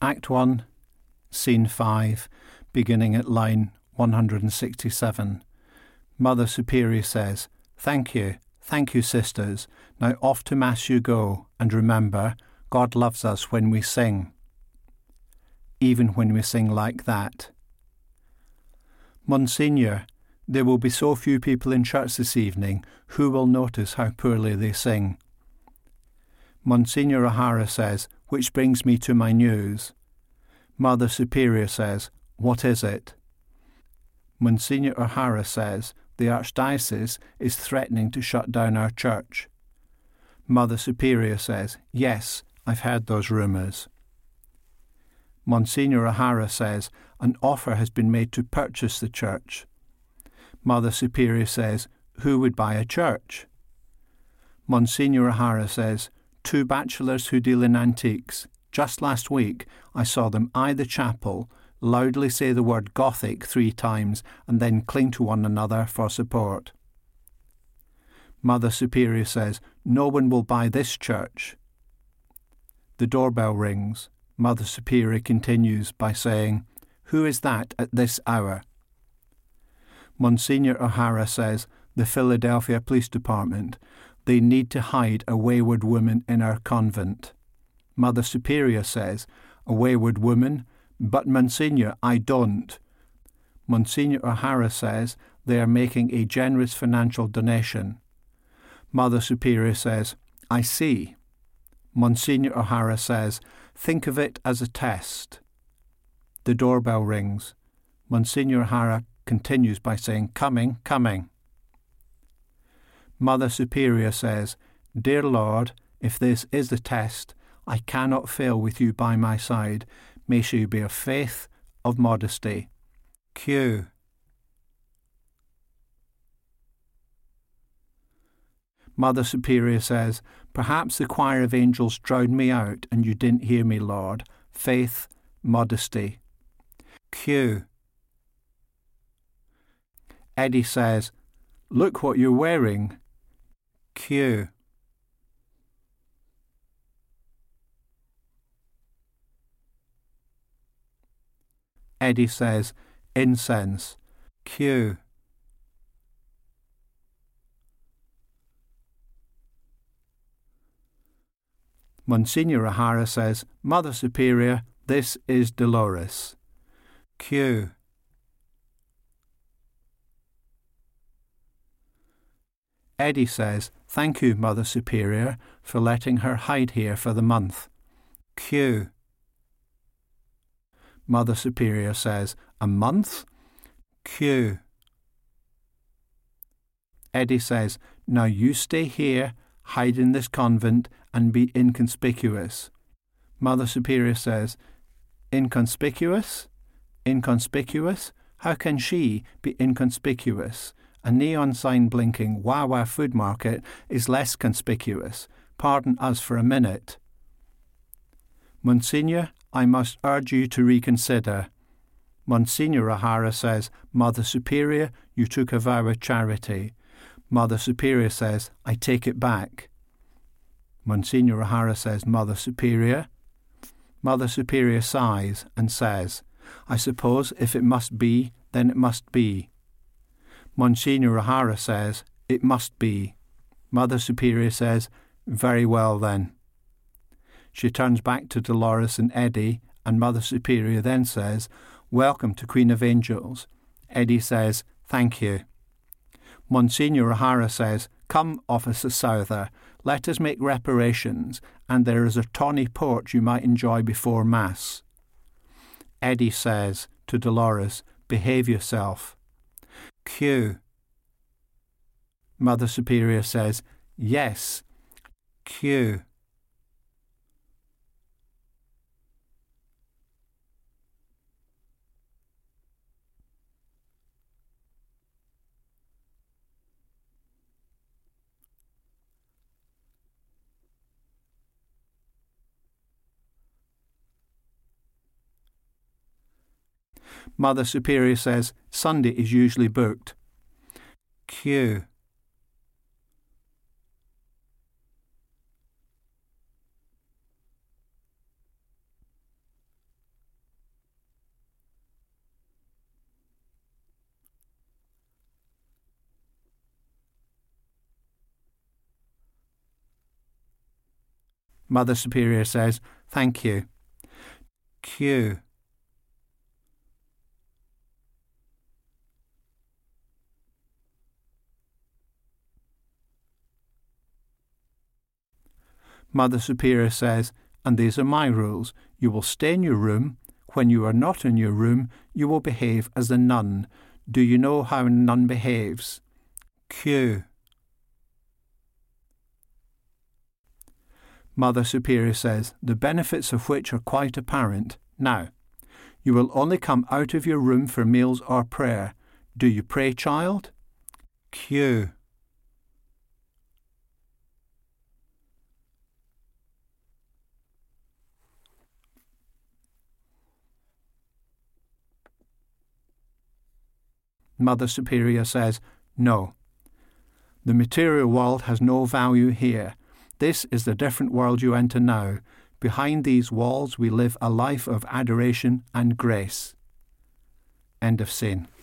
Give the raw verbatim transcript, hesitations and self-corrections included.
Act one, Scene five, beginning at line one hundred sixty-seven. Mother Superior says, "Thank you, thank you, sisters. Now off to Mass you go, and remember, God loves us when we sing." Even when we sing like that. "Monsignor, there will be so few people in church this evening, who will notice how poorly they sing?" Monsignor O'Hara says, "Which brings me to my news." Mother Superior says, "What is it?" Monsignor O'Hara says, "The Archdiocese is threatening to shut down our church." Mother Superior says, "Yes, I've heard those rumours." Monsignor O'Hara says, "An offer has been made to purchase the church." Mother Superior says, "Who would buy a church?" Monsignor O'Hara says, "Two bachelors who deal in antiques. Just last week I saw them eye the chapel, loudly say the word Gothic three times, and then cling to one another for support." Mother Superior says, "No one will buy this church." The doorbell rings. Mother Superior continues by saying, "Who is that at this hour?" Monsignor O'Hara says, "The Philadelphia Police Department. They need to hide a wayward woman in our convent." Mother Superior says, "A wayward woman? But Monsignor, I don't." Monsignor O'Hara says, "They are making a generous financial donation." Mother Superior says, "I see." Monsignor O'Hara says, "Think of it as a test." The doorbell rings. Monsignor O'Hara continues by saying, "Coming, coming." Mother Superior says, "Dear Lord, if this is the test, I cannot fail with you by my side. May she be of faith, of modesty." Q. Mother Superior says, "Perhaps the choir of angels drowned me out and you didn't hear me, Lord. Faith, modesty." Q. Eddie says, "Look what you're wearing." Q. Eddie says, "Incense." Q. Monsignor O'Hara says, "Mother Superior, this is Dolores." Q. Eddie says, "Thank you, Mother Superior, for letting her hide here for the month." Q. Mother Superior says, "A month?" Q. Eddie says, "Now you stay here, hide in this convent, and be inconspicuous." Mother Superior says, "Inconspicuous? Inconspicuous? How can she be inconspicuous? A neon sign blinking Wawa Food Market is less conspicuous. Pardon us for a minute." Monsignor, I must urge you to reconsider. Monsignor O'Hara says, "Mother Superior, you took a vow of charity." Mother Superior says, "I take it back." Monsignor O'Hara says, "Mother Superior." Mother Superior sighs and says, "I suppose if it must be, then it must be." Monsignor O'Hara says, "It must be." Mother Superior says, "Very well then." She turns back to Dolores and Eddie, and Mother Superior then says, "Welcome to Queen of Angels." Eddie says, "Thank you." Monsignor O'Hara says, "Come, Officer Souther, let us make reparations, and there is a tawny port you might enjoy before Mass." Eddie says to Dolores, "Behave yourself." Q. Mother Superior says, "Yes." Q. Mother Superior says, "Sunday is usually booked." Q. Mother Superior says, thank you. Q. Mother Superior says, and these are my rules. You will stay in your room. When you are not in your room, you will behave as a nun. Do you know how a nun behaves? Q. Mother Superior says, the benefits of which are quite apparent. Now, you will only come out of your room for meals or prayer. Do you pray, child? Q. Mother Superior says, no. The material world has no value here. This is the different world you enter now. Behind these walls we live a life of adoration and grace. End of scene.